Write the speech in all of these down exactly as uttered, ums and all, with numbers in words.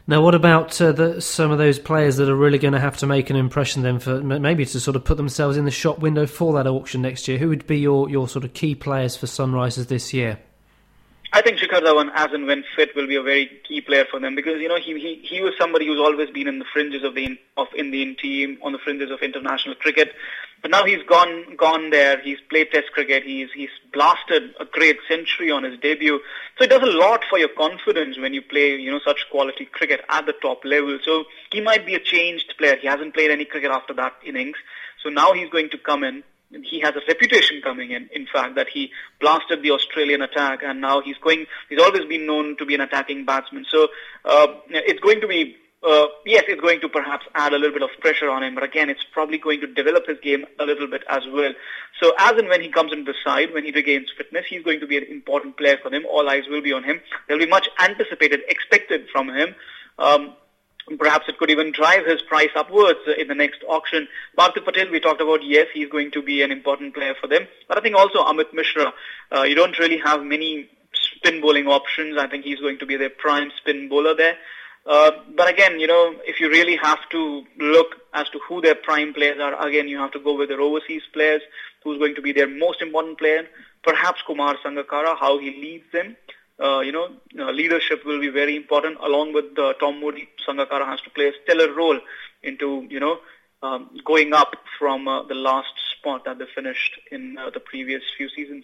Now, what about uh, the, some of those players that are really going to have to make an impression then, for maybe to sort of put themselves in the shop window for that auction next year? Who would be your, your sort of key players for Sunrisers this year? I think Shikhar Dhawan, as and when fit, will be a very key player for them because you know he he he was somebody who's always been in the fringes of the of Indian team, on the fringes of international cricket. But now he's gone gone there. He's played Test cricket. He's he's blasted a great century on his debut. So it does a lot for your confidence when you play you know such quality cricket at the top level. So he might be a changed player. He hasn't played any cricket after that innings. So now he's going to come in. He has a reputation coming in, in fact, that he blasted the Australian attack, and now he's going. He's always been known to be an attacking batsman. So uh, it's going to be, uh, yes, it's going to perhaps add a little bit of pressure on him, but again, it's probably going to develop his game a little bit as well. So as and when he comes into the side, when he regains fitness, he's going to be an important player for them. All eyes will be on him. There'll be much anticipated, expected from him. Um, Perhaps it could even drive his price upwards in the next auction. Parthiv Patel, we talked about, yes, he's going to be an important player for them. But I think also Amit Mishra, uh, you don't really have many spin bowling options. I think he's going to be their prime spin bowler there. Uh, but again, you know, if you really have to look as to who their prime players are, again, you have to go with their overseas players, who's going to be their most important player. Perhaps Kumar Sangakkara, how he leads them. Uh, you know, uh, leadership will be very important. Along with uh, Tom Moody, Sangakkara has to play a stellar role into, you know, um, going up from uh, the last spot that they finished in uh, the previous few seasons.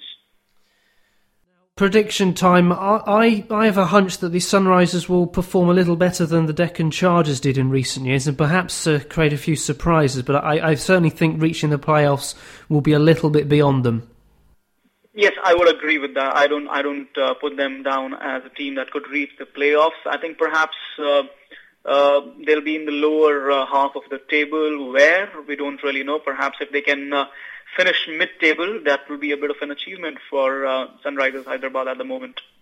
Prediction time. I, I have a hunch that the Sunrisers will perform a little better than the Deccan Chargers did in recent years and perhaps uh, create a few surprises, but I, I certainly think reaching the playoffs will be a little bit beyond them. Yes, I would agree with that. I don't I don't uh, put them down as a team that could reach the playoffs. I think perhaps uh, uh, they'll be in the lower uh, half of the table where we don't really know. Perhaps if they can uh, finish mid-table, that will be a bit of an achievement for uh, Sunrisers Hyderabad at the moment.